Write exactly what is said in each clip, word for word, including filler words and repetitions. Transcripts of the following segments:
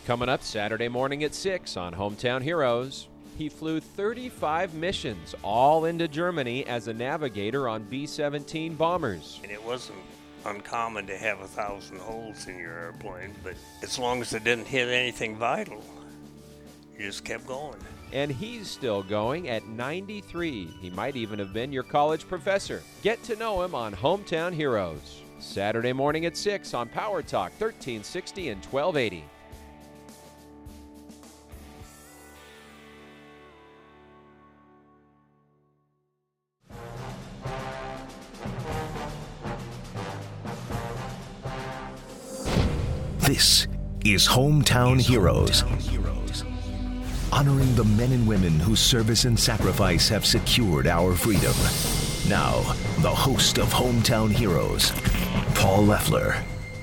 Coming up Saturday morning at six on Hometown Heroes. He flew thirty-five missions, all into Germany as a navigator on B seventeen bombers. And it wasn't uncommon to have a thousand holes in your airplane, but as long as it didn't hit anything vital, you just kept going. And he's still going at ninety-three. He might even have been your college professor. Get to know him on Hometown Heroes. Saturday morning at six on Power Talk, thirteen sixty and twelve eighty. This is Hometown Heroes, honoring the men and women whose service and sacrifice have secured our freedom. Now, the host of Hometown Heroes, Paul Leffler.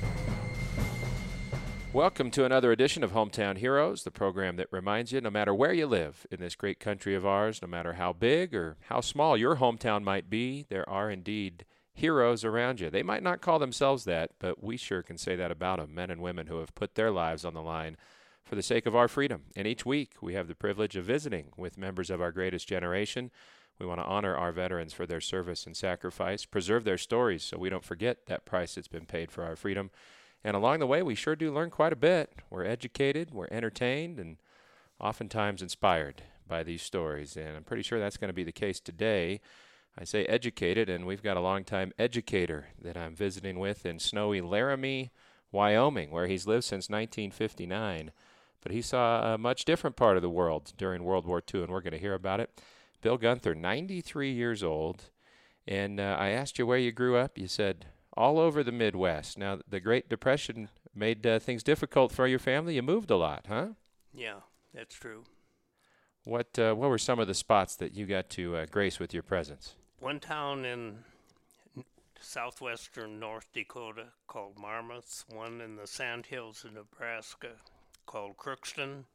Welcome to another edition of Hometown Heroes, the program that reminds you no matter where you live in this great country of ours, no matter how big or how small your hometown might be, there are indeed heroes around you. They might not call themselves that, but we sure can say that about them, men and women who have put their lives on the line for the sake of our freedom. And each week we have the privilege of visiting with members of our greatest generation. We want to honor our veterans for their service and sacrifice, preserve their stories so we don't forget that price that's been paid for our freedom. And along the way, we sure do learn quite a bit. We're educated, we're entertained, and oftentimes inspired by these stories. And I'm pretty sure that's going to be the case today. I say educated, and we've got a longtime educator that I'm visiting with in snowy Laramie, Wyoming, where he's lived since nineteen fifty-nine. But he saw a much different part of the world during World War Two, and we're going to hear about it. Bill Gunther, ninety-three years old, and uh, I asked you where you grew up. You said all over the Midwest. Now, the Great Depression made uh, things difficult for your family. You moved a lot, huh? Yeah, that's true. What uh, what were some of the spots that you got to uh, grace with your presence? One town in southwestern North Dakota called Marmarth, one in the Sandhills of Nebraska called Crookston,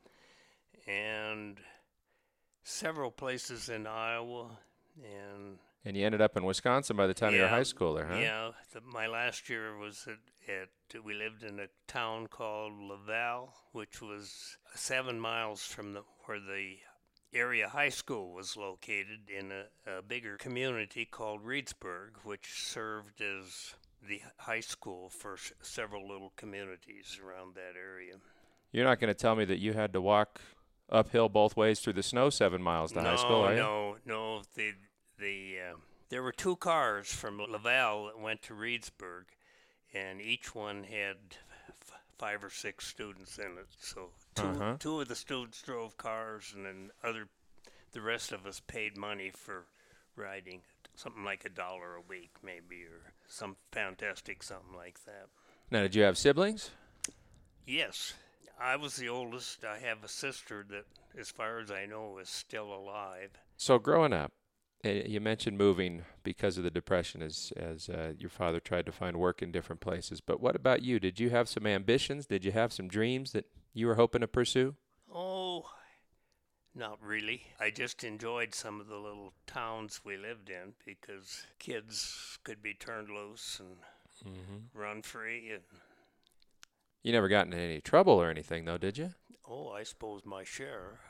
and several places in Iowa. And and you ended up in Wisconsin by the time yeah, you were a high schooler, huh? Yeah, the, my last year was at, at, we lived in a town called Laval, which was seven miles from the, where the area high school was located, in a, a bigger community called Reedsburg, which served as the high school for s- several little communities around that area. You're not going to tell me that you had to walk uphill both ways through the snow seven miles to no, high school, are you? No, no, no. The, the, uh, there were two cars from Laval that went to Reedsburg, and each one had f- five or six students in it. So two, uh-huh. two of the students drove cars, and then other, the rest of us paid money for riding, something like a dollar a week maybe, or some fantastic something like that. Now, did you have siblings? Yes. I was the oldest. I have a sister that, as far as I know, is still alive. So growing up, you mentioned moving because of the Depression as as uh, your father tried to find work in different places. But what about you? Did you have some ambitions? Did you have some dreams that you were hoping to pursue? Oh, not really. I just enjoyed some of the little towns we lived in because kids could be turned loose and mm-hmm. run free. And you never got into any trouble or anything, though, did you? Oh, I suppose my share.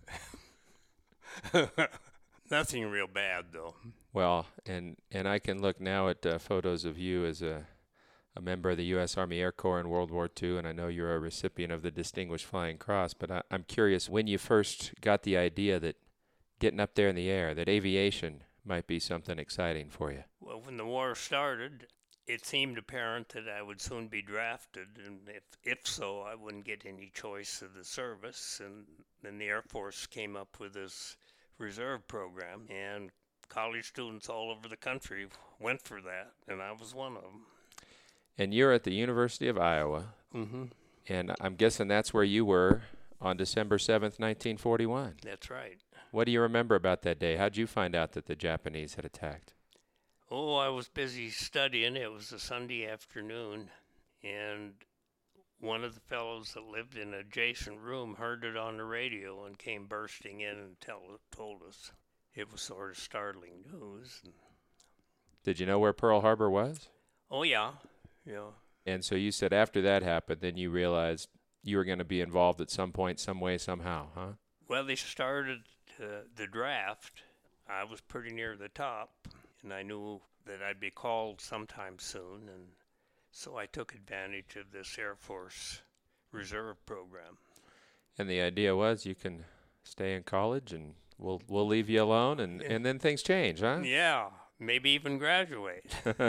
Nothing real bad, though. Well, and, and I can look now at uh, photos of you as a, a member of the U S Army Air Corps in World War Two, and I know you're a recipient of the Distinguished Flying Cross, but I, I'm curious when you first got the idea that getting up there in the air, that aviation might be something exciting for you. Well, when the war started, it seemed apparent that I would soon be drafted, and if, if so, I wouldn't get any choice of the service. And then the Air Force came up with this reserve program, and college students all over the country went for that, and I was one of them. And you're at the University of Iowa, mm-hmm. and I'm guessing that's where you were on December seventh, nineteen forty-one. That's right. What do you remember about that day? How'd you find out that the Japanese had attacked? Oh, I was busy studying. It was a Sunday afternoon, and one of the fellows that lived in an adjacent room heard it on the radio and came bursting in and tell, told us. It was sort of startling news. Did you know where Pearl Harbor was? Oh, yeah, yeah. And so you said after that happened, then you realized you were going to be involved at some point, some way, somehow, huh? Well, they started uh, the draft. I was pretty near the top, and I knew that I'd be called sometime soon, and so I took advantage of this Air Force Reserve program. And the idea was you can stay in college and we'll we'll leave you alone, and, and then things change, huh? Yeah, maybe even graduate.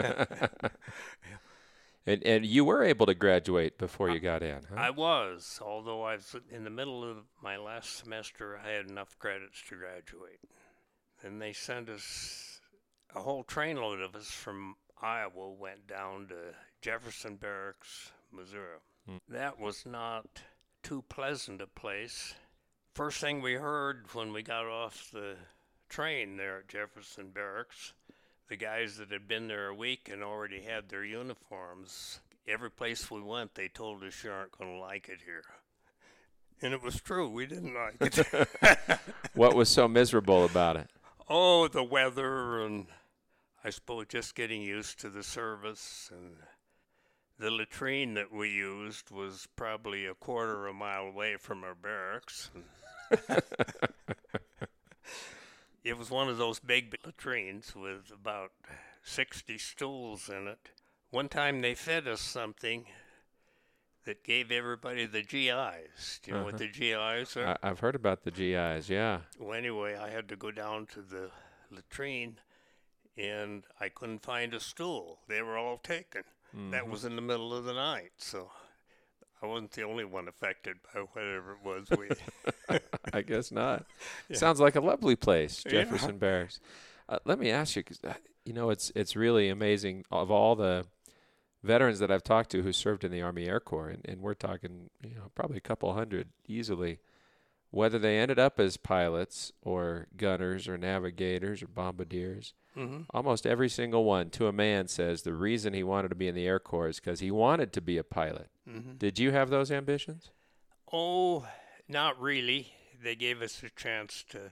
and and you were able to graduate before you got in, huh? I was, although I was in the middle of my last semester, I had enough credits to graduate. Then they sent us, a whole trainload of us from Iowa went down to Jefferson Barracks, Missouri. Hmm. That was not too pleasant a place. First thing we heard when we got off the train there at Jefferson Barracks, the guys that had been there a week and already had their uniforms, every place we went, they told us you aren't going to like it here. And it was true. We didn't like it. What was so miserable about it? Oh, the weather, and I suppose just getting used to the service. And the latrine that we used was probably a quarter of a mile away from our barracks. It was one of those big latrines with about sixty stools in it. One time they fed us something that gave everybody the G Is. Do you know uh-huh. what the G Is are? I- I've heard about the G Is, yeah. Well, anyway, I had to go down to the latrine, and I couldn't find a stool. They were all taken. Mm-hmm. That was in the middle of the night, so I wasn't the only one affected by whatever it was. We I guess not. Yeah. Sounds like a lovely place, Jefferson yeah. Barracks. Uh, let me ask you, because uh, you know, it's it's really amazing. Of all the veterans that I've talked to who served in the Army Air Corps, and, and we're talking, you know, probably a couple hundred easily, whether they ended up as pilots or gunners or navigators or bombardiers, mm-hmm. almost every single one, to a man, says the reason he wanted to be in the Air Corps is because he wanted to be a pilot. Mm-hmm. Did you have those ambitions? Oh, not really. They gave us a chance to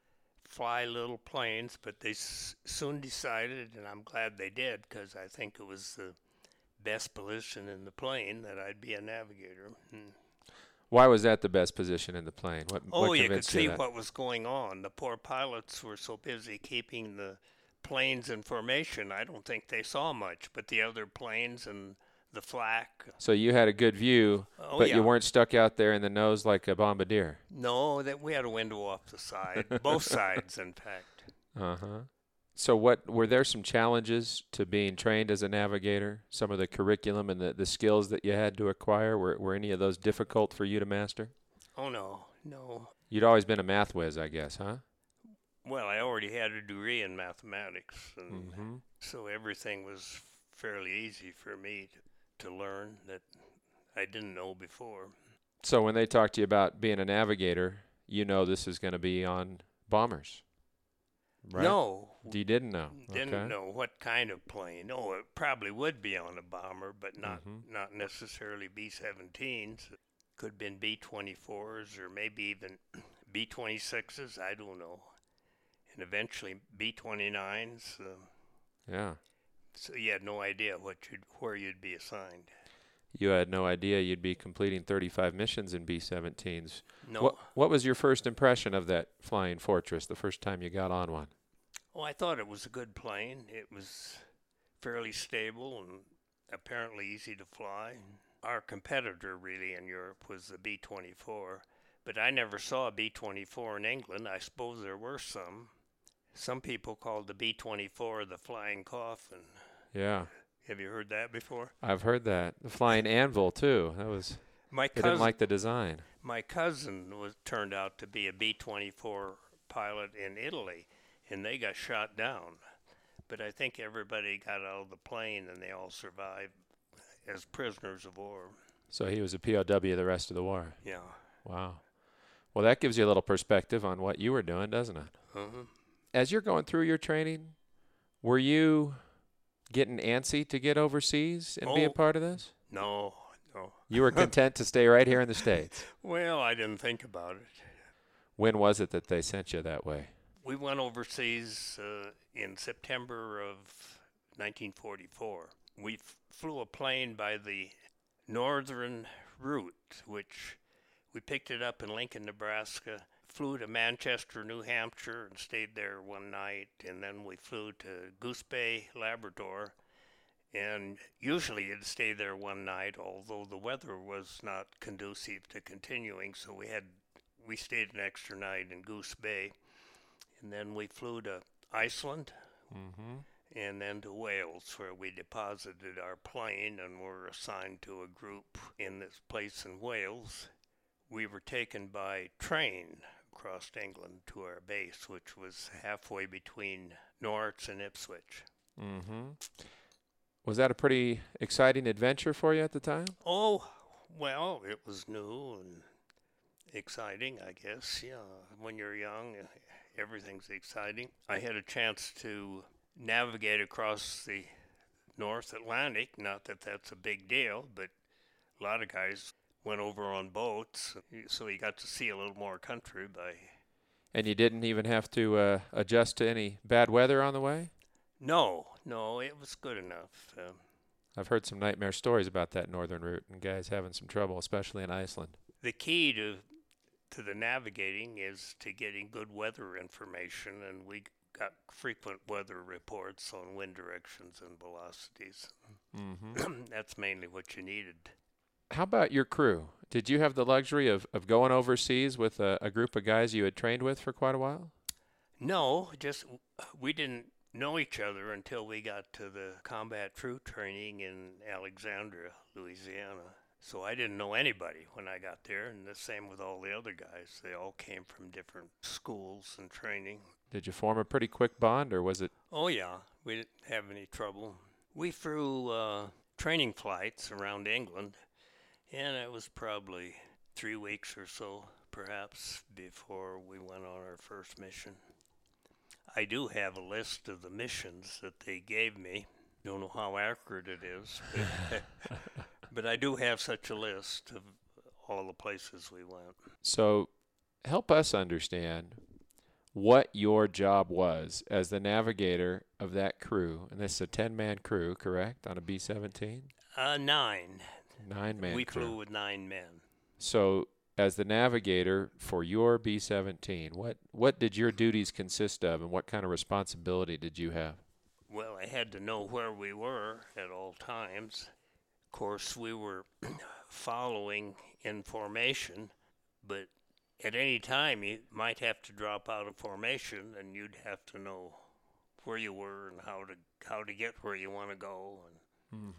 fly little planes, but they s- soon decided, and I'm glad they did, because I think it was the best position in the plane, that I'd be a navigator. Hmm. Why was that the best position in the plane? What, oh, what you could see that? what was going on. The poor pilots were so busy keeping the planes in formation, I don't think they saw much, but the other planes and the flak. So you had a good view, oh, but yeah. you weren't stuck out there in the nose like a bombardier. No, that we had a window off the side, both sides, in fact. Uh-huh. So what were there some challenges to being trained as a navigator? Some of the curriculum and the, the skills that you had to acquire, were, were any of those difficult for you to master? Oh, no, no. You'd always been a math whiz, I guess, huh? Well, I already had a degree in mathematics, and mm-hmm. so everything was fairly easy for me to, to learn that I didn't know before. So when they talk to you about being a navigator, you know this is going to be on bombers, right? No. You didn't know? Didn't okay. know what kind of plane. Oh, it probably would be on a bomber, but not mm-hmm. not necessarily B seventeens. It could have been B twenty-fours or maybe even B twenty-sixes. I don't know. And eventually B twenty-nines. Uh, yeah. So you had no idea what you'd, where you'd be assigned. You had no idea you'd be completing thirty-five missions in B seventeens. No. What, what was your first impression of that Flying Fortress the first time you got on one? Oh, I thought it was a good plane. It was fairly stable and apparently easy to fly. Our competitor really in Europe was the B twenty-four, but I never saw a B twenty-four in England. I suppose there were some. Some people called the B twenty-four the Flying Coffin. Yeah. Have you heard that before? I've heard that. The Flying Anvil, too. That was. My they cousin, didn't like the design. My cousin was turned out to be a B twenty-four pilot in Italy, and they got shot down. But I think everybody got out of the plane, and they all survived as prisoners of war. So he was a P O W the rest of the war. Yeah. Wow. Well, that gives you a little perspective on what you were doing, doesn't it? Uh-huh. As you're going through your training, were you getting antsy to get overseas and oh, be a part of this? No, no. You were content to stay right here in the States? Well, I didn't think about it. When was it that they sent you that way? We went overseas uh, in September of nineteen forty-four. We f- flew a plane by the Northern route, which we picked it up in Lincoln, Nebraska, flew to Manchester, New Hampshire, and stayed there one night, and then we flew to Goose Bay, Labrador, and usually you'd stay there one night, although the weather was not conducive to continuing, so we had we stayed an extra night in Goose Bay, and then we flew to Iceland, Mm-hmm. and then to Wales, where we deposited our plane and were assigned to a group in this place in Wales. We were taken by train across England to our base, which was halfway between Norwich and Ipswich. Mm-hmm. Was that a pretty exciting adventure for you at the time? Oh, well, it was new and exciting, I guess. Yeah, when you're young, everything's exciting. I had a chance to navigate across the North Atlantic. Not that that's a big deal, but a lot of guys went over on boats, so you got to see a little more country by... And you didn't even have to uh, adjust to any bad weather on the way? No, no, it was good enough. Um, I've heard some nightmare stories about that northern route and guys having some trouble, especially in Iceland. the key to to the navigating is to getting good weather information, and we got frequent weather reports on wind directions and velocities. Mm-hmm. That's mainly what you needed. How about your crew? Did you have the luxury of, of going overseas with a, a group of guys you had trained with for quite a while? No, just we didn't know each other until we got to the combat troop training in Alexandria, Louisiana. So I didn't know anybody when I got there, and the same with all the other guys. They all came from different schools and training. Did you form a pretty quick bond, or was it? Oh, yeah, we didn't have any trouble. We flew uh, training flights around England, and it was probably three weeks or so, perhaps, before we went on our first mission. I do have a list of the missions that they gave me. Don't know how accurate it is, but, but I do have such a list of all the places we went. So help us understand what your job was as the navigator of that crew. And this is a ten-man crew, correct, on a B seventeen? Uh, nine. Nine-man We crew. flew with nine men. So as the navigator for your B seventeen, what, what did your duties consist of, and what kind of responsibility did you have? Well, I had to know where we were at all times. Of course, we were following in formation, but at any time you might have to drop out of formation, and you'd have to know where you were and how to how to get where you want to go. And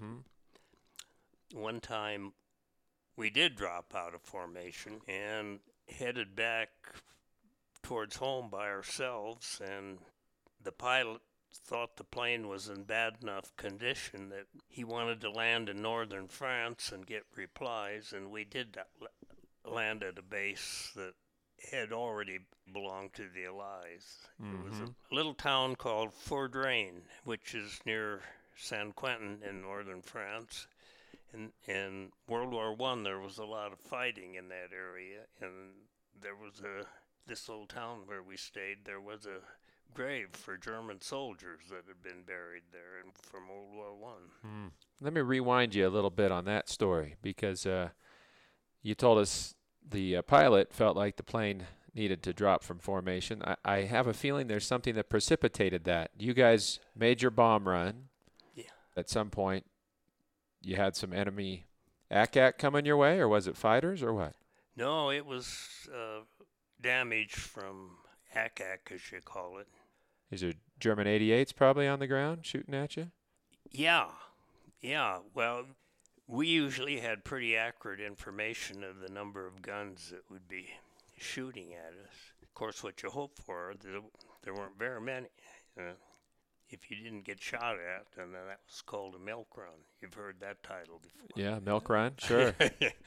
Mm-hmm. one time, we did drop out of formation and headed back towards home by ourselves, and the pilot thought the plane was in bad enough condition that he wanted to land in northern France and get replies, and we did land at a base that had already belonged to the Allies. Mm-hmm. It was a little town called Fourdrain, which is near San Quentin in northern France. In, in World War One, there was a lot of fighting in that area, and there was a this little town where we stayed. There was a grave for German soldiers that had been buried there from World War One. Mm. Let me rewind you a little bit on that story, because uh, you told us the uh, pilot felt like the plane needed to drop from formation. I, I have a feeling there's something that precipitated that. You guys made your bomb run. Yeah. At some point, you had some enemy A C A C coming your way, or was it fighters, or what? No, it was uh, damage from A C A C, as you call it. Is there German eighty-eights probably on the ground shooting at you? Yeah, yeah. Well, we usually had pretty accurate information of the number of guns that would be shooting at us. Of course, what you hope for, there, there weren't very many. Uh, if you didn't get shot at, and then that was called a milk run. You've heard that title before. Yeah, milk run, sure.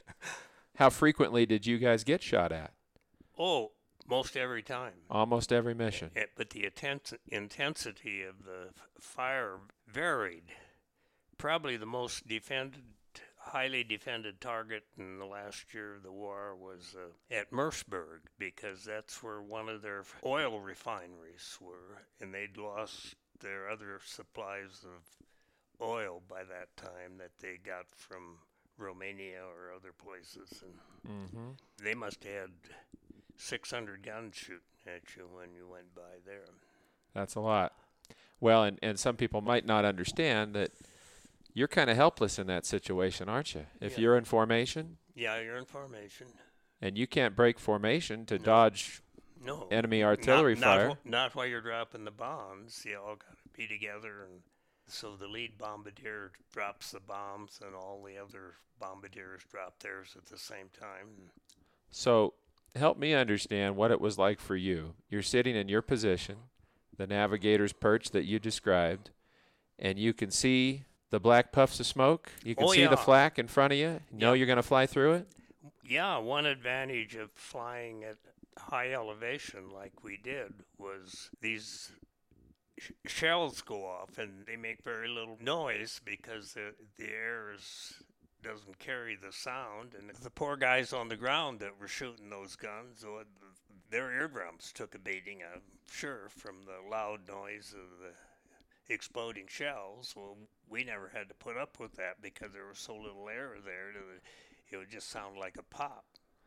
How frequently did you guys get shot at? Oh, most every time. Almost every mission. It, but the intense, intensity of the f- fire varied. Probably the most defended, highly defended target in the last year of the war was uh, at Merseburg, because that's where one of their oil refineries were, and they'd lost their other supplies of oil by that time that they got from Romania or other places. And Mm-hmm. they must have had six hundred guns shooting at you when you went by there. That's a lot. Well, and, and some people might not understand that you're kind of helpless in that situation, aren't you? If Yeah. you're in formation Yeah, you're in formation. and you can't break formation to No. dodge No. enemy artillery not, fire. Not, wh- not while you're dropping the bombs. You all got to be together. And so the lead bombardier drops the bombs, and all the other bombardiers drop theirs at the same time. So help me understand what it was like for you. You're sitting in your position, the navigator's perch that you described, and you can see the black puffs of smoke. You can Oh, see yeah. the flak in front of you. You know Yeah. you're going to fly through it. Yeah, one advantage of flying at high elevation like we did was these sh- shells go off and they make very little noise because the, the air is, doesn't carry the sound. And the poor guys on the ground that were shooting those guns, uh, their eardrums took a beating, I'm sure, from the loud noise of the exploding shells. Well, we never had to put up with that because there was so little air there that it would just sound like a pop.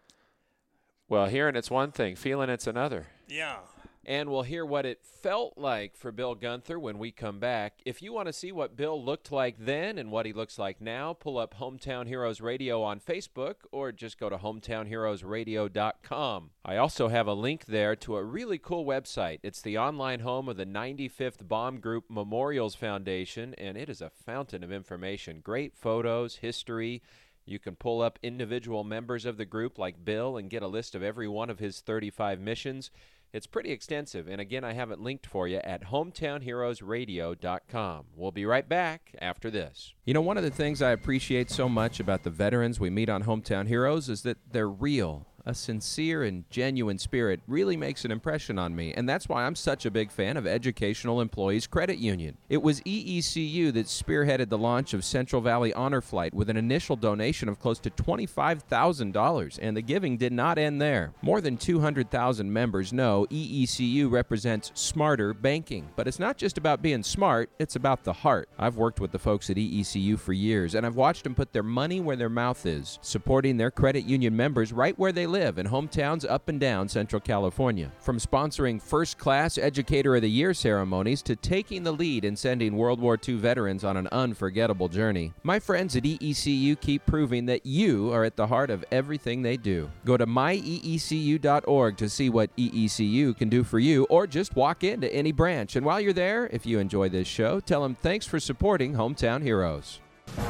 Well, hearing it's one thing, feeling it's another. Yeah. And we'll hear what it felt like for Bill Gunther when we come back. If you want to see what Bill looked like then and what he looks like now, pull up Hometown Heroes Radio on Facebook or just go to hometown heroes radio dot com. I also have a link there to a really cool website. It's the online home of the ninety-fifth Bomb Group Memorials Foundation, and it is a fountain of information. Great photos, history. You can pull up individual members of the group like Bill and get a list of every one of his thirty-five missions. It's pretty extensive, and again, I have it linked for you at hometown heroes radio dot com. We'll be right back after this. You know, one of the things I appreciate so much about the veterans we meet on Hometown Heroes is that they're real. A sincere and genuine spirit really makes an impression on me, and that's why I'm such a big fan of Educational Employees Credit Union. It was E E C U that spearheaded the launch of Central Valley Honor Flight with an initial donation of close to twenty-five thousand dollars, and the giving did not end there. More than two hundred thousand members know E E C U represents smarter banking, but it's not just about being smart, it's about the heart. I've worked with the folks at E E C U for years, and I've watched them put their money where their mouth is, supporting their credit union members right where they live in hometowns up and down Central California. From sponsoring first-class Educator of the Year ceremonies to taking the lead in sending World War Two veterans on an unforgettable journey, my friends at E E C U keep proving that you are at the heart of everything they do. Go to my e e c u dot org to see what E E C U can do for you, or just walk into any branch. And while you're there, if you enjoy this show, tell them thanks for supporting Hometown Heroes.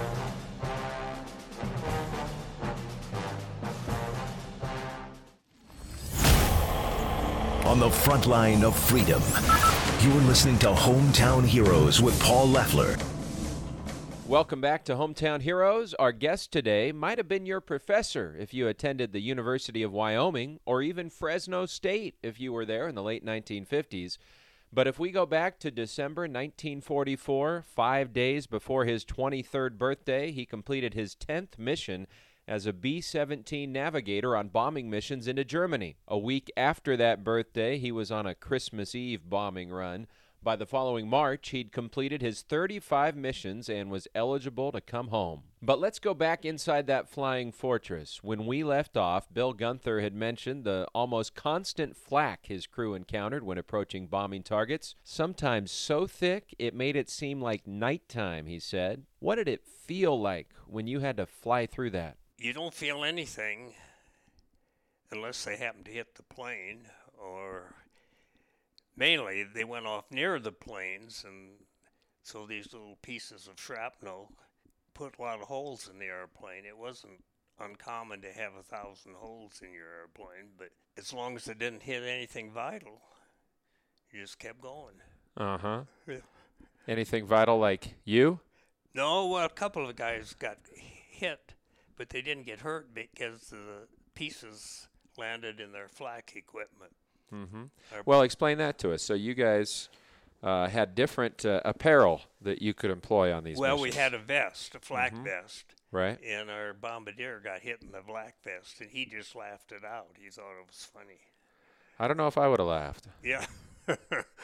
On the front line of freedom, you're listening to Hometown Heroes with Paul Leffler. Welcome back to Hometown Heroes. Our guest today might have been your professor if you attended the University of Wyoming, or even Fresno State if you were there in the late nineteen fifties. But if we go back to December nineteen forty-four, five days before his twenty-third birthday, he completed his tenth mission as a B seventeen navigator on bombing missions into Germany. A week after that birthday, he was on a Christmas Eve bombing run. By the following March, he'd completed his thirty-five missions and was eligible to come home. But let's go back inside that flying fortress. When we left off, Bill Gunther had mentioned the almost constant flak his crew encountered when approaching bombing targets, sometimes so thick it made it seem like nighttime, he said. What did it feel like when you had to fly through that? You don't feel anything unless they happen to hit the plane, or mainly they went off near the planes, and so these little pieces of shrapnel put a lot of holes in the airplane. It wasn't uncommon to have a thousand holes in your airplane, but as long as it didn't hit anything vital, you just kept going. Uh-huh. Yeah. Anything vital like you? No, well, a couple of guys got hit, but they didn't get hurt because the pieces landed in their flak equipment. Mm-hmm. Our- Well, explain that to us. So you guys uh, had different uh, apparel that you could employ on these Well, missions. we had a vest, a flak Mhm. vest, Right? and our bombardier got hit in the black vest, and he just laughed it out. He thought it was funny. I don't know if I would have laughed. Yeah.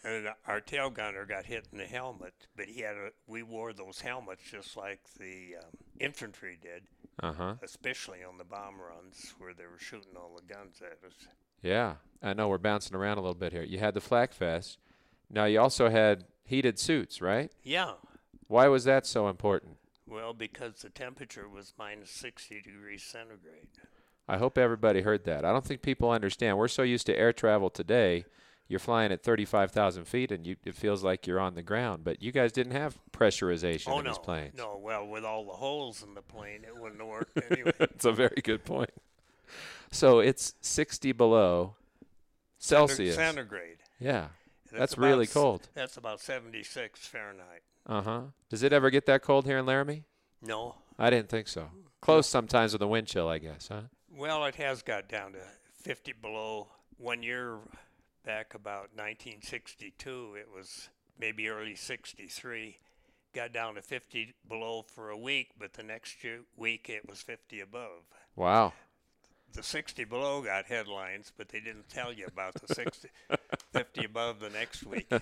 And our tail gunner got hit in the helmet, but he had a, we wore those helmets just like the um, infantry did, Uh-huh. especially on the bomb runs where they were shooting all the guns at us. Yeah. I know we're bouncing around a little bit here. You had the flak vest. Now, you also had heated suits, right? Yeah. Why was that so important? Well, because the temperature was minus sixty degrees centigrade. I hope everybody heard that. I don't think people understand. We're so used to air travel today. You're flying at thirty-five thousand feet, and you, it feels like you're on the ground. But you guys didn't have pressurization oh, in no. these planes. No, well, with all the holes in the plane, it wouldn't have worked anyway. That's a very good point. So it's sixty below Celsius. Centigrade. Yeah. That's, about really s- cold. That's about seventy-six Fahrenheit. Uh-huh. Does it ever get that cold here in Laramie? No. I didn't think so. Close sometimes with the wind chill, I guess, huh? Well, it has got down to fifty below. One year back, about nineteen sixty-two, it was maybe early sixty-three. Got down to fifty below for a week, but the next year, week it was fifty above. Wow. The sixty below got headlines, but they didn't tell you about the sixty, fifty above the next week.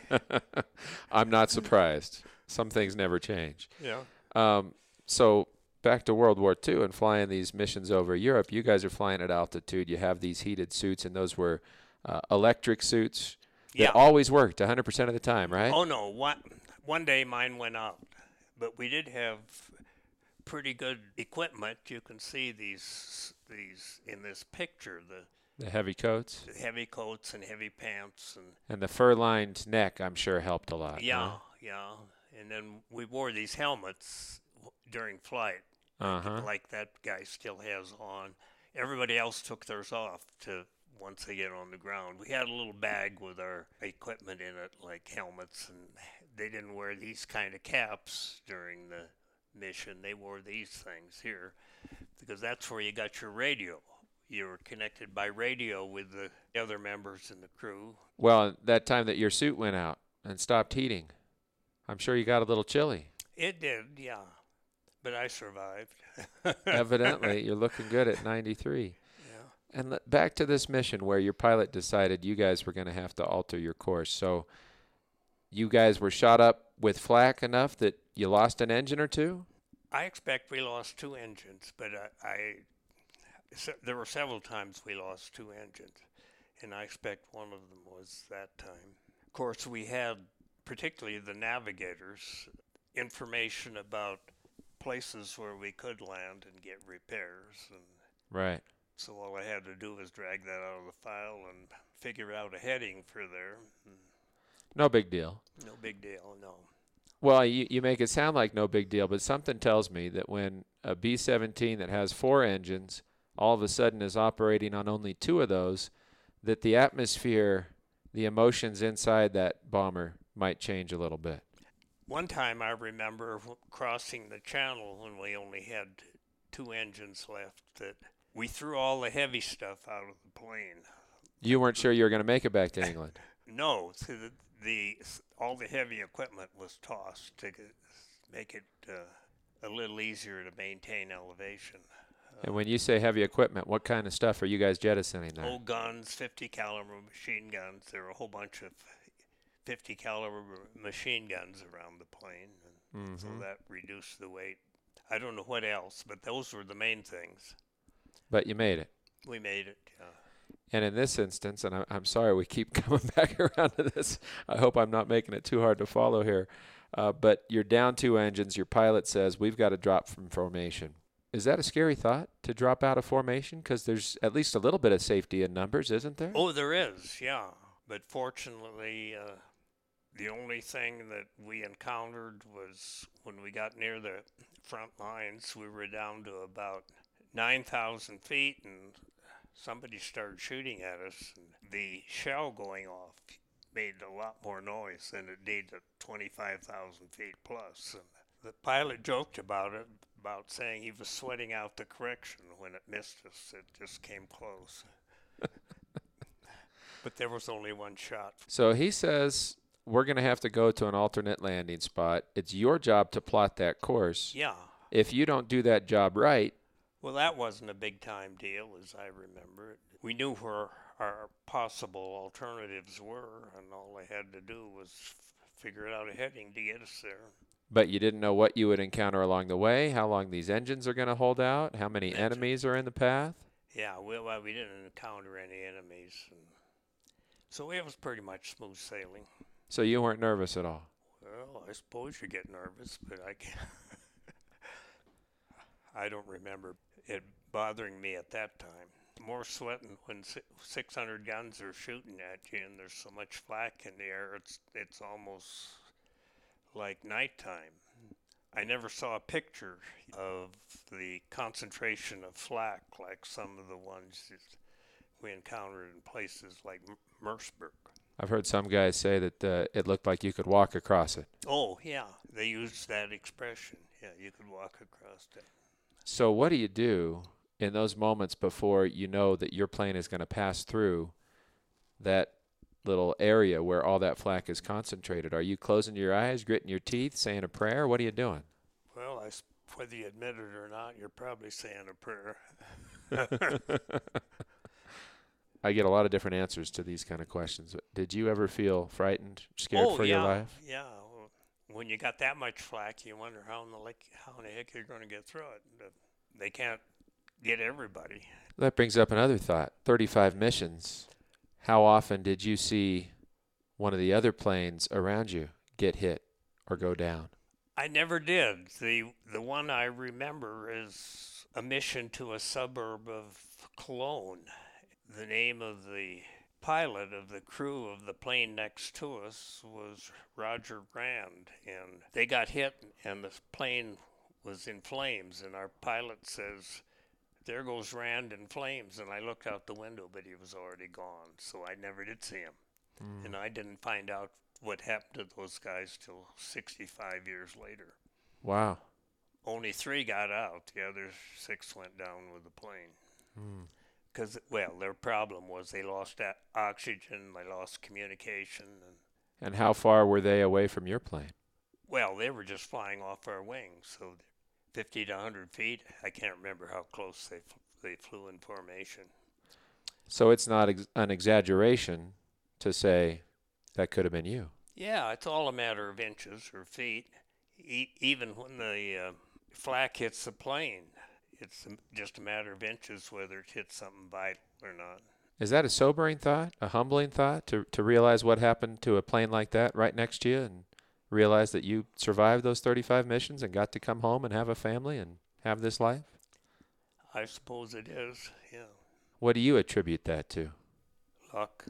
I'm not surprised. Some things never change. Yeah. Um, so back to World War Two and flying these missions over Europe, you guys are flying at altitude. You have these heated suits, and those were uh, electric suits that Yeah. always worked one hundred percent of the time, right? Oh, no. One, one day mine went out, but we did have pretty good equipment. You can see these these in this picture, the, The heavy coats the heavy coats and heavy pants. and and the fur-lined neck, I'm sure, helped a lot. Yeah, huh? yeah. And then we wore these helmets w- during flight, Uh-huh. like that guy still has on. Everybody else took theirs off to once they get on the ground. We had a little bag with our equipment in it, like helmets, and they didn't wear these kind of caps during the mission. They wore these things here because that's where you got your radio. You were connected by radio with the other members in the crew. Well, that time that your suit went out and stopped heating, I'm sure you got a little chilly. It did, yeah. But I survived. Evidently, you're looking good at ninety-three. Yeah. And le- back to this mission where your pilot decided you guys were going to have to alter your course. So you guys were shot up with flak enough that you lost an engine or two? I expect we lost two engines, but I, I se- there were several times we lost two engines, and I expect one of them was that time. Of course, we had, particularly the navigators, information about places where we could land and get repairs, and Right. so all I had to do was drag that out of the file and figure out a heading for there. No big deal. No big deal, no. Well, you, you make it sound like no big deal, but something tells me that when a B seventeen that has four engines all of a sudden is operating on only two of those, that the atmosphere, the emotions inside that bomber might change a little bit. One time I remember w- crossing the channel when we only had two engines left, that we threw all the heavy stuff out of the plane. You weren't sure you were going to make it back to England. No, so the, the all the heavy equipment was tossed to g- make it uh, a little easier to maintain elevation. And when you say heavy equipment, what kind of stuff are you guys jettisoning there? Old guns, fifty caliber machine guns. There were a whole bunch of fifty caliber machine guns around the plane, and so that reduced the weight. I don't know what else, but those were the main things. But you made it. We made it. Yeah. And in this instance, and I, I'm sorry we keep coming back around to this. I hope I'm not making it too hard to follow here. Uh, but you're down two engines. Your pilot says, we've got to drop from formation. Is that a scary thought, to drop out of formation? Because there's at least a little bit of safety in numbers, isn't there? Oh, there is, yeah. But fortunately, uh, the only thing that we encountered was when we got near the front lines, we were down to about nine thousand feet, and somebody started shooting at us. And the shell going off made a lot more noise than it did at twenty-five thousand feet plus. And the pilot joked about it, about saying he was sweating out the correction when it missed us. It just came close. But there was only one shot. So he says, we're going to have to go to an alternate landing spot. It's your job to plot that course. Yeah. If you don't do that job right, Well, that wasn't a big time deal, as I remember it. We knew where our possible alternatives were, and all they had to do was f- figure out a heading to get us there. But you didn't know what you would encounter along the way, how long these engines are going to hold out, how many That's enemies are in the path? Yeah, we, well, we didn't encounter any enemies. And so it was pretty much smooth sailing. So you weren't nervous at all? Well, I suppose you get nervous, but I can't. I don't remember it bothering me at that time. More sweating when six hundred guns are shooting at you and there's so much flak in the air, it's it's almost like nighttime. I never saw a picture of the concentration of flak like some of the ones that we encountered in places like Merceburg. I've heard some guys say that uh, it looked like you could walk across it. Oh, yeah. They used that expression. Yeah, you could walk across that. So what do you do in those moments before you know that your plane is going to pass through that little area where all that flak is concentrated? Are you closing your eyes, gritting your teeth, saying a prayer? What are you doing? Well, I, whether you admit it or not, you're probably saying a prayer. I get a lot of different answers to these kind of questions. Did you ever feel frightened, scared oh, for yeah, your life? Yeah. When you got that much flak, you wonder how in the, like, how in the heck you're going to get through it. They can't get everybody. That brings up another thought. thirty-five missions. How often did you see one of the other planes around you get hit or go down? I never did. The the one I remember is a mission to a suburb of Cologne. The name of the pilot of the crew of the plane next to us was Roger Rand, and they got hit and the plane was in flames, and our pilot says, "There goes Rand in flames," and I looked out the window, but he was already gone, so I never did see him. Mm. And I didn't find out what happened to those guys till sixty-five years later. Wow. Only three got out. The other six went down with the plane. Because, mm. well, their problem was they lost that oxygen, they lost communication. And, and how far were they away from your plane? Well, they were just flying off our wings, so fifty to one hundred feet. I can't remember how close they they flew in formation. So it's not ex- an exaggeration to say that could have been you. Yeah, it's all a matter of inches or feet. E- even when the uh, flak hits the plane, it's just a matter of inches whether it hits something vital or not. Is that a sobering thought, a humbling thought, to to realize what happened to a plane like that right next to you and realize that you survived those thirty-five missions and got to come home and have a family and have this life? I suppose it is, yeah. What do you attribute that to? Luck.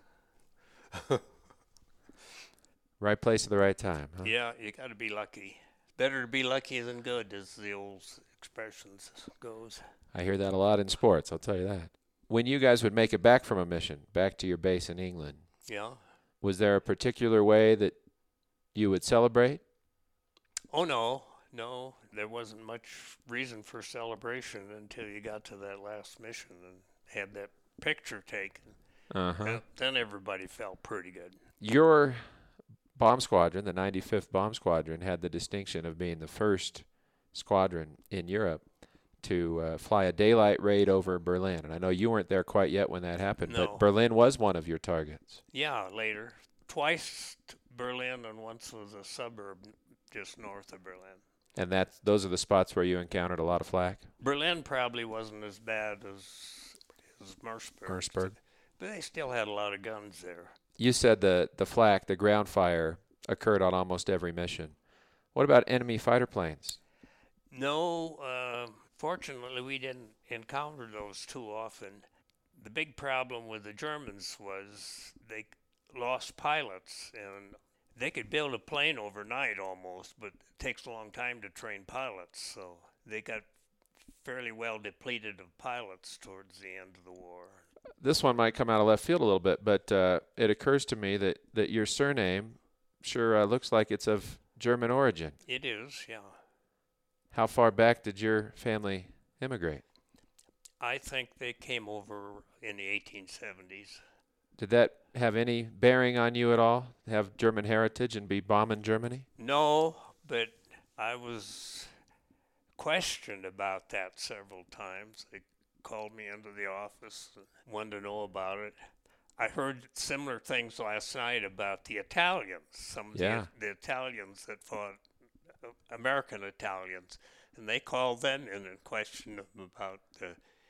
Right place at the right time, huh? Yeah, you got to be lucky. Better to be lucky than good, as the old expression goes. I hear that a lot in sports, I'll tell you that. When you guys would make it back from a mission, back to your base in England, yeah, was there a particular way that you would celebrate? Oh, no. No, there wasn't much reason for celebration until you got to that last mission and had that picture taken. Uh-huh. And then everybody felt pretty good. Your bomb squadron, the ninety-fifth Bomb Squadron, had the distinction of being the first squadron in Europe to uh, fly a daylight raid over Berlin. And I know you weren't there quite yet when that happened, no. but Berlin was one of your targets. Yeah, later. Twice Berlin, and once was a suburb just north of Berlin. And that those are the spots where you encountered a lot of flak? Berlin probably wasn't as bad as, as Merceburg. Merceburg. But they still had a lot of guns there. You said the, the flak, the ground fire, occurred on almost every mission. What about enemy fighter planes? No, uh, fortunately we didn't encounter those too often. The big problem with the Germans was they lost pilots, and they could build a plane overnight almost, but it takes a long time to train pilots, so they got fairly well depleted of pilots towards the end of the war. This one might come out of left field a little bit, but uh, it occurs to me that, that your surname sure uh, looks like it's of German origin. It is, yeah. How far back did your family immigrate? I think they came over in the eighteen seventies. Did that have any bearing on you at all, have German heritage and be bombing Germany? No, but I was questioned about that several times. They called me into the office and wanted to know about it. I heard similar things last night about the Italians, some of Yeah. the, the Italians that fought, uh, American Italians, and they called them in and questioned them about uh,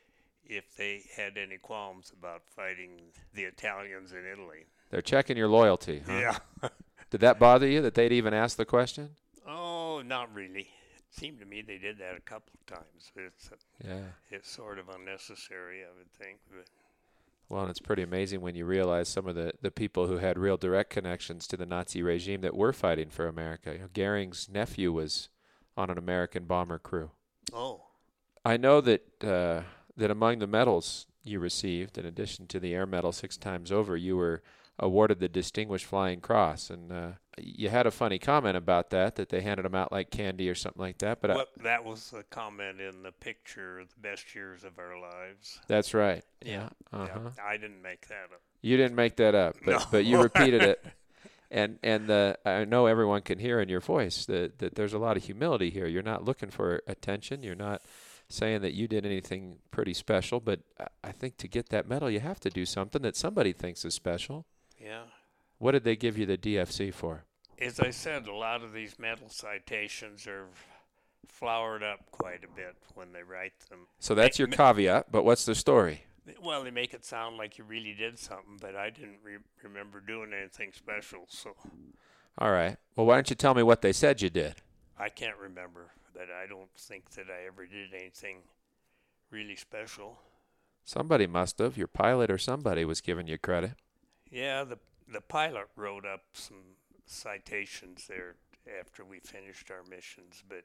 if they had any qualms about fighting the Italians in Italy. They're checking your loyalty, huh? Yeah. Did that bother you that they'd even ask the question? Oh, not really. It seemed to me they did that a couple of times. It's uh, Yeah. it's sort of unnecessary, I would think. But Well, and it's pretty amazing when you realize some of the, the people who had real direct connections to the Nazi regime that were fighting for America. You know, Goering's nephew was on an American bomber crew. oh, I know that uh, that among the medals you received, in addition to the Air Medal six times over, you were awarded the Distinguished Flying Cross. And uh, you had a funny comment about that, that they handed them out like candy or something like that. But I, well, that was the comment in the picture, the best years of our lives. that's right. Yeah. Uh-huh. Yeah, I didn't make that up. You didn't make that up, but No. but you repeated it. And and the I know everyone can hear in your voice that, that there's a lot of humility here. You're not looking for attention. You're not saying that you did anything pretty special. But I- I think to get that medal, you have to do something that somebody thinks is special. Yeah. What did they give you the D F C for? As I said, a lot of these medal citations are flowered up quite a bit when they write them. So that's your caveat, but what's the story? Well, they make it sound like you really did something, but I didn't re- remember doing anything special, so All right. Well, why don't you tell me what they said you did? I can't remember. But I don't think that I ever did anything really special. Somebody must have. Your pilot or somebody was giving you credit. Yeah, the the pilot wrote up some citations there after we finished our missions, but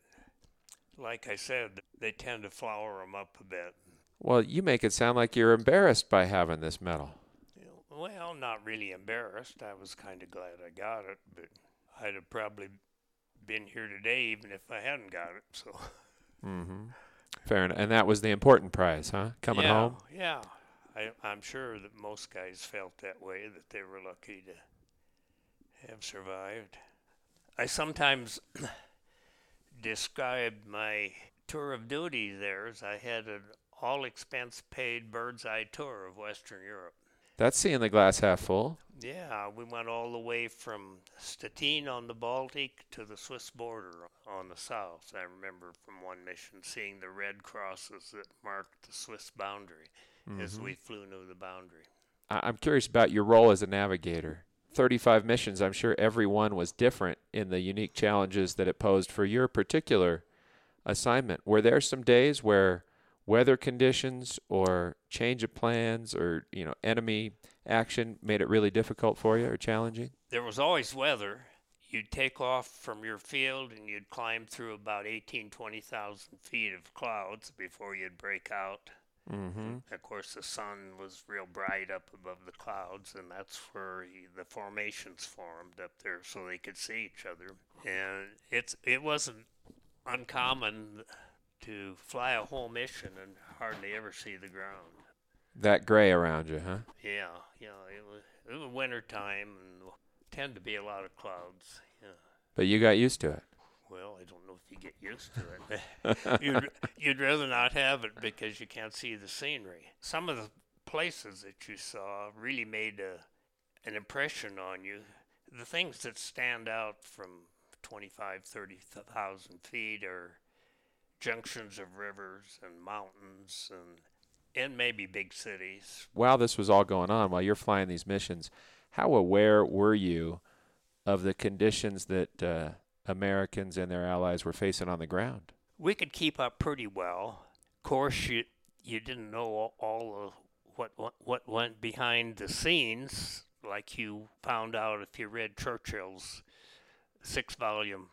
like I said, they tend to flower them up a bit. Well, you make it sound like you're embarrassed by having this medal. You know, well, not really embarrassed. I was kind of glad I got it, but I'd have probably been here today even if I hadn't got it. So. Mm-hmm. Fair enough. And that was the important prize, huh? Coming yeah, home? Yeah. I, I'm sure that most guys felt that way, that they were lucky to have survived. I sometimes described my tour of duty there as I had an all-expense-paid bird's-eye tour of Western Europe. That's seeing the glass half full. Yeah, we went all the way from Stettin on the Baltic to the Swiss border on the south. I remember from one mission seeing the red crosses that marked the Swiss boundary mm-hmm. as we flew near the boundary. I- I'm curious about your role as a navigator. thirty-five missions, I'm sure every one was different in the unique challenges that it posed for your particular assignment. Were there some days where weather conditions or change of plans or, you know, enemy action made it really difficult for you or challenging? There was always weather. You'd take off from your field and you'd climb through about eighteen, twenty thousand feet of clouds before you'd break out. Mm-hmm. Of course, the sun was real bright up above the clouds, and that's where he, the formations formed up there so they could see each other. And it's it wasn't uncommon to fly a whole mission and hardly ever see the ground. That gray around you, huh? Yeah, yeah, it was it was winter time and tend to be a lot of clouds. Yeah. But you got used to it. Well, I don't know if you get used to it. you'd you'd rather not have it because you can't see the scenery. Some of the places that you saw really made a an impression on you. The things that stand out from twenty-five, thirty thousand feet are junctions of rivers and mountains and and maybe big cities. While this was all going on, while you're flying these missions, how aware were you of the conditions that uh, Americans and their allies were facing on the ground? We could keep up pretty well. Of course, you you didn't know all, all of what, what what went behind the scenes, like you found out if you read Churchill's six-volume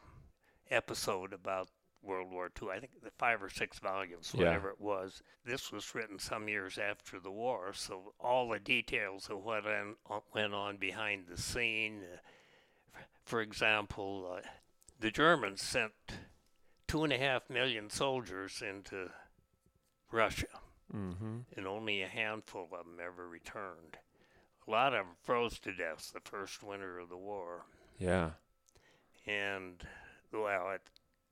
episode about World War Two. I think the five or six volumes, whatever yeah. it was. This was written some years after the war, so all the details of what en- went on behind the scene. Uh, for example, uh, the Germans sent two and a half million soldiers into Russia, mm-hmm. and only a handful of them ever returned. A lot of them froze to death the first winter of the war. Yeah. And, well, it,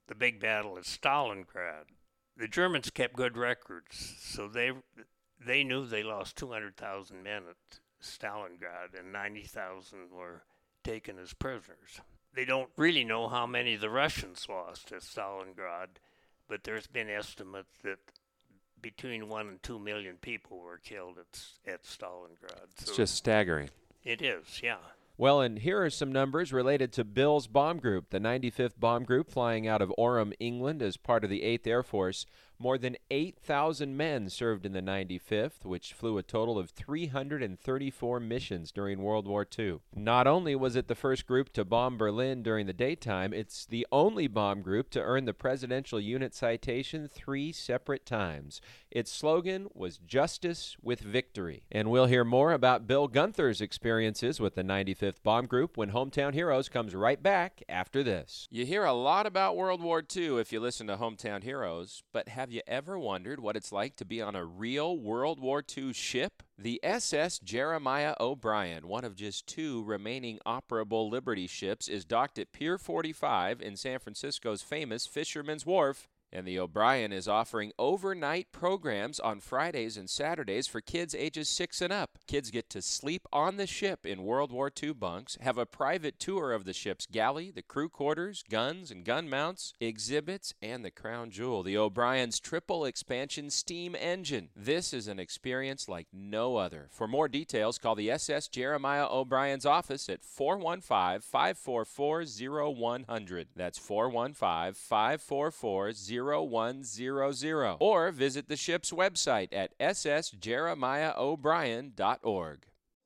the big battle at Stalingrad. The Germans kept good records, so they they knew they lost two hundred thousand men at Stalingrad, and ninety thousand were taken as prisoners. They don't really know how many the Russians lost at Stalingrad, but there's been estimates that between one and two million people were killed at, at Stalingrad. It's so just staggering. It is, yeah. Well, and here are some numbers related to Bill's bomb group, the ninety-fifth Bomb Group, flying out of Orem, England, as part of the eighth Air Force. More than eight thousand men served in the ninety-fifth, which flew a total of three hundred thirty-four missions during World War Two. Not only was it the first group to bomb Berlin during the daytime, it's the only bomb group to earn the Presidential Unit Citation three separate times. Its slogan was Justice with Victory. And we'll hear more about Bill Gunther's experiences with the ninety-fifth Bomb Group when Hometown Heroes comes right back after this. You hear a lot about World War Two if you listen to Hometown Heroes, but have you ever wondered what it's like to be on a real World War Two ship? The S S Jeremiah O'Brien, one of just two remaining operable Liberty ships, is docked at Pier forty-five in San Francisco's famous Fisherman's Wharf. And the O'Brien is offering overnight programs on Fridays and Saturdays for kids ages six and up. Kids get to sleep on the ship in World War Two bunks, have a private tour of the ship's galley, the crew quarters, guns and gun mounts, exhibits, and the crown jewel, the O'Brien's triple expansion steam engine. This is an experience like no other. For more details, call the S S Jeremiah O'Brien's office at four one five, five four four, zero one zero zero. That's four one five, five four four, zero one zero zero. Or visit the ship's website at s s jeremiah o'brien dot org.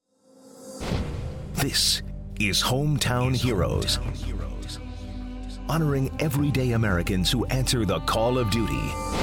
This is Hometown Heroes, honoring everyday Americans who answer the call of duty.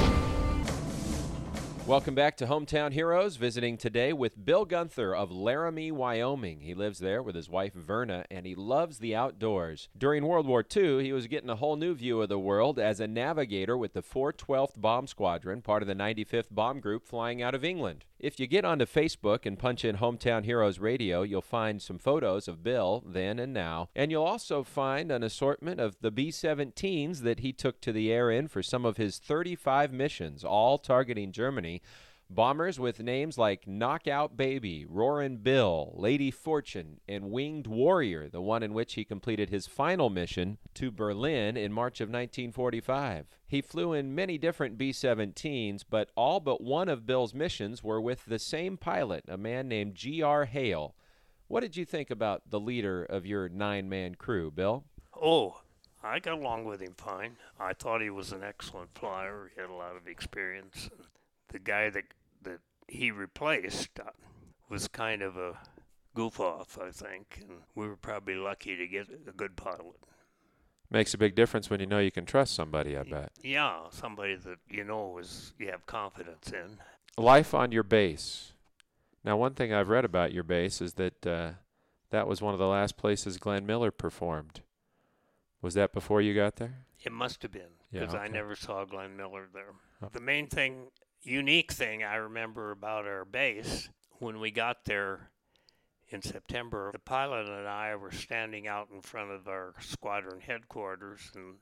Welcome back to Hometown Heroes, visiting today with Bill Gunther of Laramie, Wyoming. He lives there with his wife, Verna, and he loves the outdoors. During World War Two, he was getting a whole new view of the world as a navigator with the four twelfth Bomb Squadron, part of the ninety-fifth Bomb Group flying out of England. If you get onto Facebook and punch in Hometown Heroes Radio, you'll find some photos of Bill then and now, and you'll also find an assortment of the B seventeens that he took to the air in for some of his thirty-five missions, all targeting Germany. Bombers with names like Knockout Baby, Roarin' Bill, Lady Fortune, and Winged Warrior, the one in which he completed his final mission to Berlin in March of nineteen forty-five. He flew in many different B seventeens, but all but one of Bill's missions were with the same pilot, a man named G R Hale. What did you think about the leader of your nine-man crew, Bill? Oh, I got along with him fine. I thought he was an excellent flyer. He had a lot of experience. The guy that that he replaced uh, was kind of a goof-off, I think, and we were probably lucky to get a good pilot. Makes a big difference when you know you can trust somebody, I bet. Yeah, somebody that you know is you have confidence in. Life on your base. Now, one thing I've read about your base is that uh, that was one of the last places Glenn Miller performed. Was that before you got there? It must have been, because Yeah, okay. I never saw Glenn Miller there. Oh. The main thing, unique thing I remember about our base, when we got there in September, the pilot and I were standing out in front of our squadron headquarters, and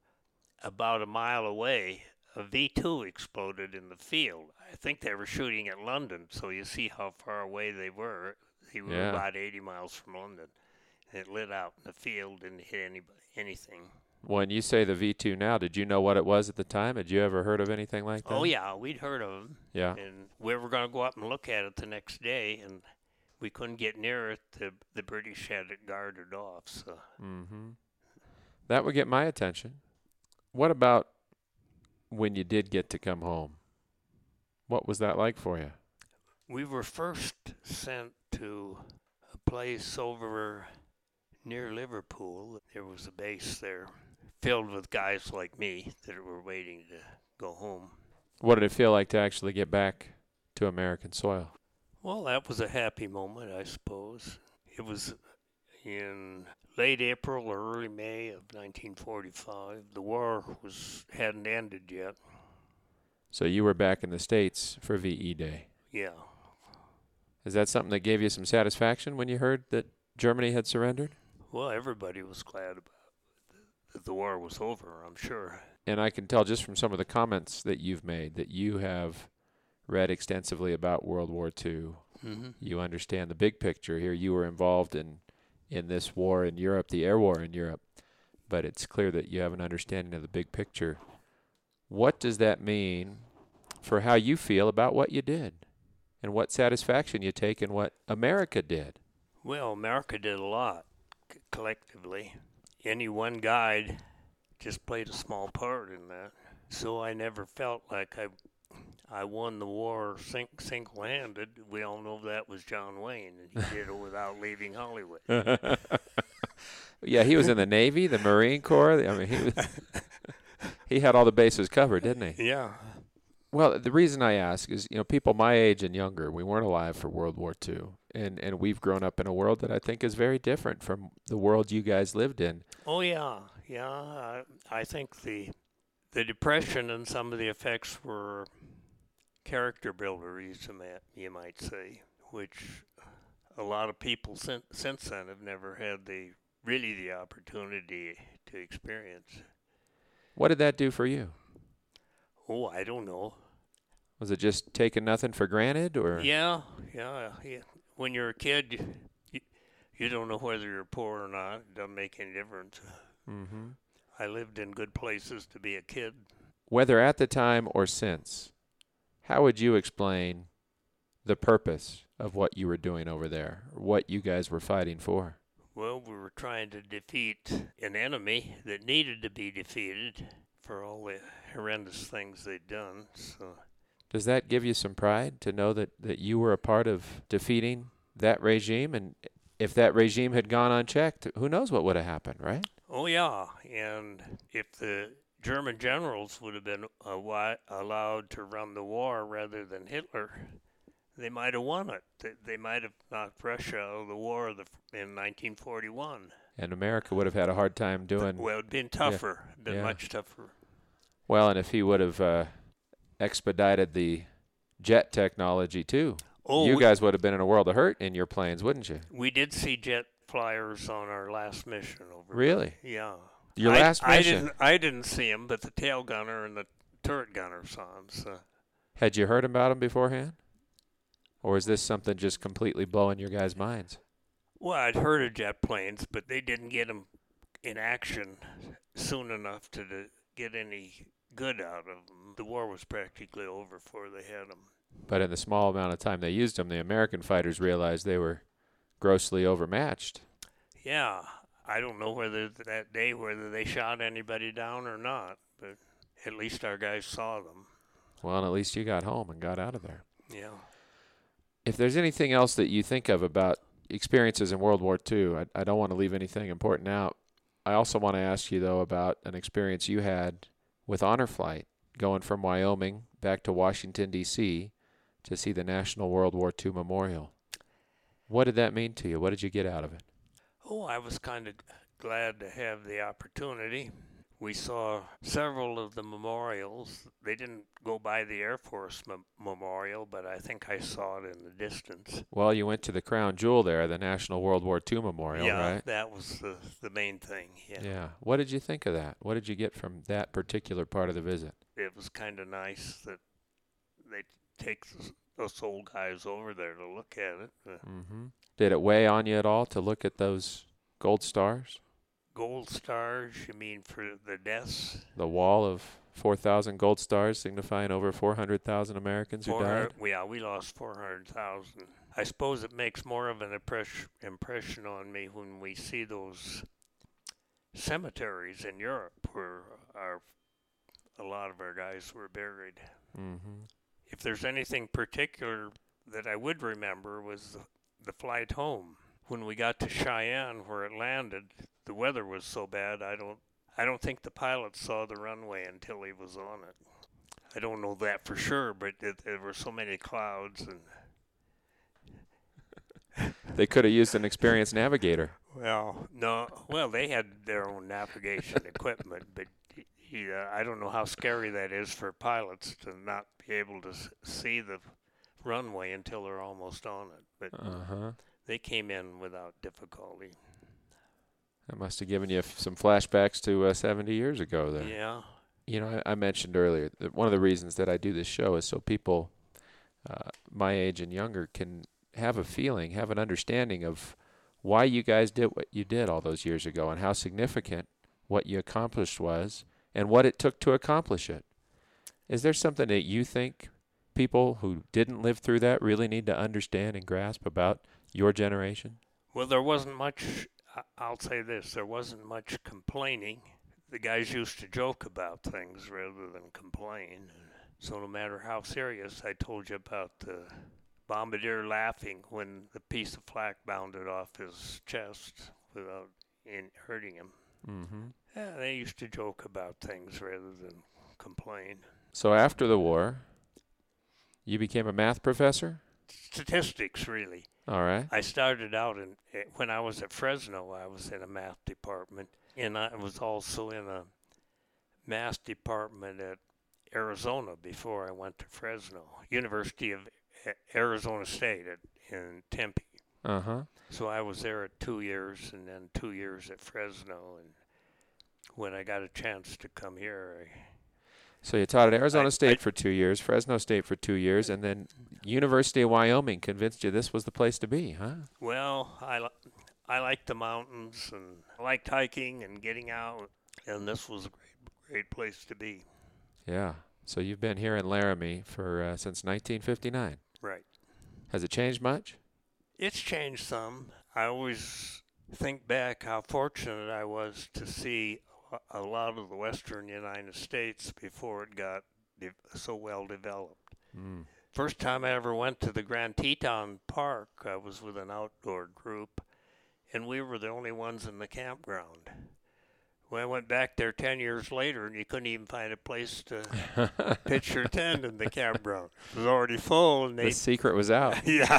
about a mile away, a V two exploded in the field. I think they were shooting at London, so you see how far away they were. They were Yeah. about eighty miles from London. And it lit out in the field, didn't hit anybody, anything. When you say the V two now, did you know what it was at the time? Had you ever heard of anything like that? Oh, yeah, we'd heard of them. Yeah. And we were going to go up and look at it the next day, and we couldn't get near it. The, the British had it guarded off. So Mm-hmm. That would get my attention. What about when you did get to come home? What was that like for you? we were first sent to a place over near Liverpool. There was a base there filled with guys like me that were waiting to go home. What did it feel like to actually get back to American soil? Well, that was a happy moment, I suppose. It was in late April or early May of nineteen forty-five. The war was hadn't ended yet. So you were back in the States for V E Day. Yeah. Is that something that gave you some satisfaction when you heard that Germany had surrendered? Well, everybody was glad about it, that the war was over, I'm sure. And I can tell just from some of the comments that you've made that you have read extensively about World War Two. Mm-hmm. You understand the big picture here. You were involved in, in this war in Europe, the air war in Europe, but it's clear that you have an understanding of the big picture. What does that mean for how you feel about what you did and what satisfaction you take in what America did? Well, America did a lot c- collectively. Any one guy just played a small part in that. So I never felt like I I won the war sing- single-handed. We all know that was John Wayne, and he did it without leaving Hollywood. Yeah, he was in the Navy, the Marine Corps. I mean, he was, he had all the bases covered, didn't he? Yeah. Well, the reason I ask is, you know, people my age and younger, we weren't alive for World War Two, and, and we've grown up in a world that I think is very different from the world you guys lived in. Oh, yeah. Yeah. I, I think the the Depression and some of the effects were character builders, you might, you might say, which a lot of people since, since then have never had the really the opportunity to experience. What did that do for you? Oh, I don't know. Was it just taking nothing for granted, or? Yeah, yeah, yeah. When you're a kid, you, you, you don't know whether you're poor or not. It doesn't make any difference. Mm-hmm. I lived in good places to be a kid. Whether at the time or since, how would you explain the purpose of what you were doing over there, or what you guys were fighting for? Well, we were trying to defeat an enemy that needed to be defeated for all the horrendous things they'd done. So, does that give you some pride to know that, that you were a part of defeating that regime? And if that regime had gone unchecked, who knows what would have happened, right? oh yeah, and if the German generals would have been uh, wi- allowed to run the war rather than Hitler, they might have won it. They, they might have knocked Russia out of the war of the, in nineteen forty-one. And America would have had a hard time doing. Well, it'd been tougher, yeah. been yeah. much tougher. Well, and if he would have uh, expedited the jet technology too, oh, you we, guys would have been in a world of hurt in your planes, wouldn't you? We did see jet flyers on our last mission over. Really? There. Yeah. Your I, last I mission? didn't. I didn't see him, but the tail gunner and the turret gunner saw him. So. Had you heard about him beforehand, or is this something just completely blowing your guys' minds? Well, I'd heard of jet planes, but they didn't get them in action soon enough to, to get any good out of them. The war was practically over before they had them. But in the small amount of time they used them, the American fighters realized they were grossly overmatched. Yeah, I don't know whether that day whether they shot anybody down or not, but at least our guys saw them. Well, and at least you got home and got out of there. Yeah. If there's anything else that you think of about experiences in World War Two, I, I don't want to leave anything important out. I also want to ask you, though, about an experience you had with Honor Flight, going from Wyoming back to Washington, D C to see the National World War Two Memorial. What did that mean to you? What did you get out of it? Oh, I was kind of glad to have the opportunity. We saw several of the memorials. They didn't go by the Air Force mem- Memorial, but I think I saw it in the distance. Well, you went to the crown jewel there, the National World War Two Memorial, yeah, right? that was the, the main thing, yeah. Yeah. What did you think of that? What did you get from that particular part of the visit? It was kind of nice that they take those old guys over there to look at it. Uh, mm-hmm. Did it weigh on you at all to look at those gold stars? Gold stars, you mean for the deaths? The wall of four thousand gold stars signifying over four hundred thousand Americans who died? Yeah, we lost four hundred thousand. I suppose it makes more of an impress- impression on me when we see those cemeteries in Europe where our, a lot of our guys were buried. Mm-hmm. If there's anything particular that I would remember was the, the flight home. When we got to Cheyenne, where it landed, the weather was so bad, I don't I don't think the pilot saw the runway until he was on it. I don't know that for sure, but it, there were so many clouds. and They could have used an experienced navigator. Well, no, well, they had their own navigation equipment, but yeah, I don't know how scary that is for pilots to not be able to see the runway until they're almost on it. But uh-huh. They came in without difficulty. That must have given you some flashbacks to uh, seventy years ago there. Yeah. You know, I, I mentioned earlier that one of the reasons that I do this show is so people uh, my age and younger can have a feeling, have an understanding of why you guys did what you did all those years ago and how significant what you accomplished was and what it took to accomplish it. Is there something that you think people who didn't live through that really need to understand and grasp about your generation? Well, there wasn't much, I'll say this, there wasn't much complaining. The guys used to joke about things rather than complain. So no matter how serious, I told you about the bombardier laughing when the piece of flak bounded off his chest without in hurting him. Mm-hmm. Yeah, they used to joke about things rather than complain. So after the war, you became a math professor? Statistics, really. All right. I started out in when I was at Fresno. I was in a math department, and I was also in a math department at Arizona before I went to Fresno, University of Arizona State at, in Tempe. Uh-huh. So I was there at two years and then two years at Fresno. And when I got a chance to come here, I, So you taught at Arizona I, State I, for two years, Fresno State for two years, and then University of Wyoming convinced you this was the place to be, huh? Well, I, li- I liked the mountains, and I liked hiking and getting out, and this was a great, great place to be. Yeah. So you've been here in Laramie for uh, since nineteen fifty-nine. Right. Has it changed much? It's changed some. I always think back how fortunate I was to see a lot of the western United States before it got de- so well developed. Mm. First time I ever went to the Grand Teton Park, I was with an outdoor group, and we were the only ones in the campground. When I went back there ten years later, and you couldn't even find a place to pitch your tent in the campground. It was already full. And they, The secret was out. yeah.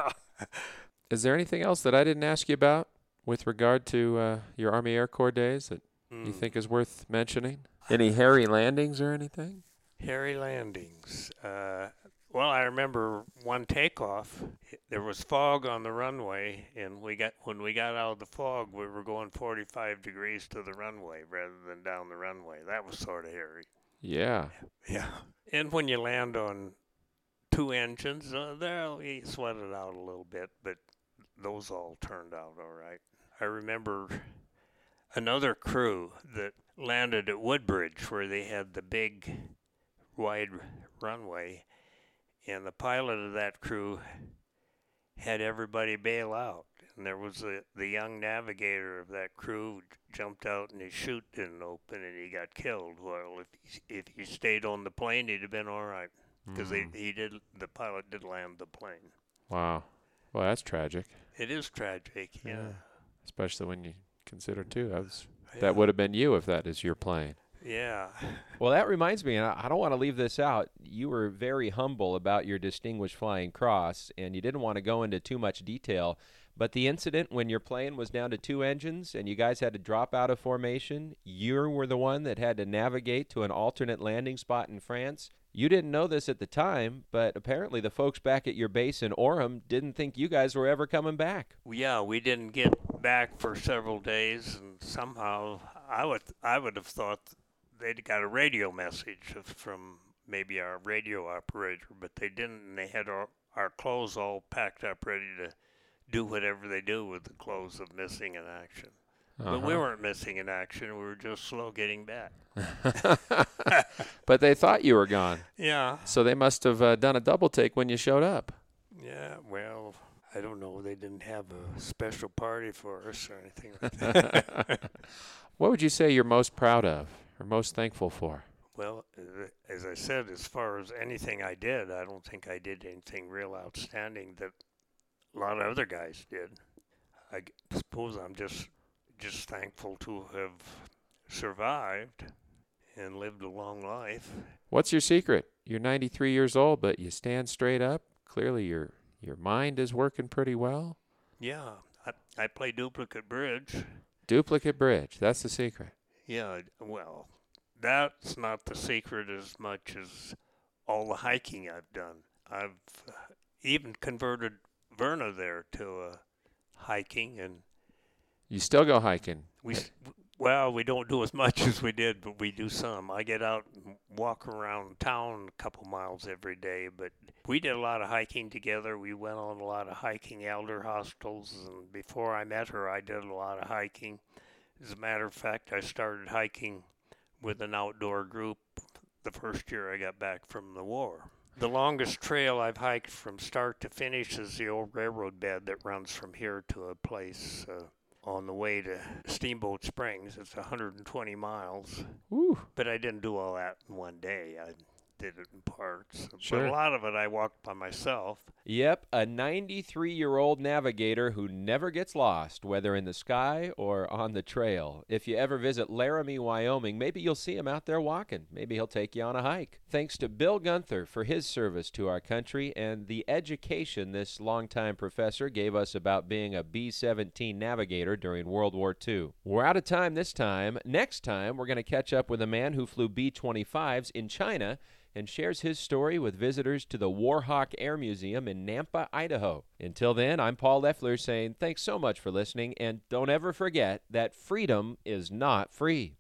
Is there anything else that I didn't ask you about with regard to uh, your Army Air Corps days that Mm. you think is worth mentioning? Any hairy landings or anything? Hairy landings. Uh, well, I remember one takeoff. There was fog on the runway, and we got when we got out of the fog, we were going forty-five degrees to the runway rather than down the runway. That was sort of hairy. Yeah. Yeah. And when you land on two engines, uh, there you sweat it out a little bit, but those all turned out all right. I remember another crew that landed at Woodbridge where they had the big wide runway, and the pilot of that crew had everybody bail out, and there was a, the young navigator of that crew jumped out and his chute didn't open and he got killed. Well, if he, if he stayed on the plane, he'd have been all right, because Mm. he did the pilot did land the plane. Wow. Well, that's tragic. It is tragic, yeah. Yeah. Especially when you consider, too, that, was, Yeah. that would have been you if that is your plane. Yeah. Well, that reminds me, and I I don't want to leave this out. You were very humble about your Distinguished Flying Cross, and you didn't want to go into too much detail. But the incident when your plane was down to two engines and you guys had to drop out of formation, you were the one that had to navigate to an alternate landing spot in France. You didn't know this at the time, but apparently the folks back at your base in Orem didn't think you guys were ever coming back. Yeah, we didn't get back for several days, and somehow I would I would have thought they'd got a radio message from maybe our radio operator, but they didn't, and they had our, our clothes all packed up ready to do whatever they do with the clothes of missing in action. Uh-huh. But we weren't missing in action. We were just slow getting back. But they thought you were gone. Yeah. So they must have uh, done a double take when you showed up. Yeah, well, I don't know. They didn't have a special party for us or anything like that. What would you say you're most proud of or most thankful for? Well, uh, as I said, as far as anything I did, I don't think I did anything real outstanding that a lot of other guys did. I g- suppose I'm just just thankful to have survived and lived a long life. What's your secret? You're ninety-three years old, but you stand straight up. Clearly your your mind is working pretty well. Yeah, I, I play duplicate bridge. Duplicate bridge, that's the secret. Yeah, well, that's not the secret as much as all the hiking I've done. I've uh, even converted Verna there to uh, hiking, and You still go hiking. we s- Well, we don't do as much as we did, but we do some. I get out and walk around town a couple miles every day, but we did a lot of hiking together. We went on a lot of hiking elder hostels, and before I met her, I did a lot of hiking. As a matter of fact, I started hiking with an outdoor group the first year I got back from the war. The longest trail I've hiked from start to finish is the old railroad bed that runs from here to a place uh, on the way to Steamboat Springs. It's one hundred twenty miles. Woo. But I didn't do all that in one day. I did it in parts. Sure. But a lot of it I walked by myself. Yep, a ninety-three-year-old navigator who never gets lost, whether in the sky or on the trail. If you ever visit Laramie, Wyoming, maybe you'll see him out there walking. Maybe he'll take you on a hike. Thanks to Bill Gunther for his service to our country and the education this longtime professor gave us about being a B seventeen navigator during World War Two. We're out of time this time. Next time, we're going to catch up with a man who flew B twenty-fives in China and shares his story with visitors to the Warhawk Air Museum in Nampa, Idaho. Until then, I'm Paul Leffler saying thanks so much for listening, and don't ever forget that freedom is not free.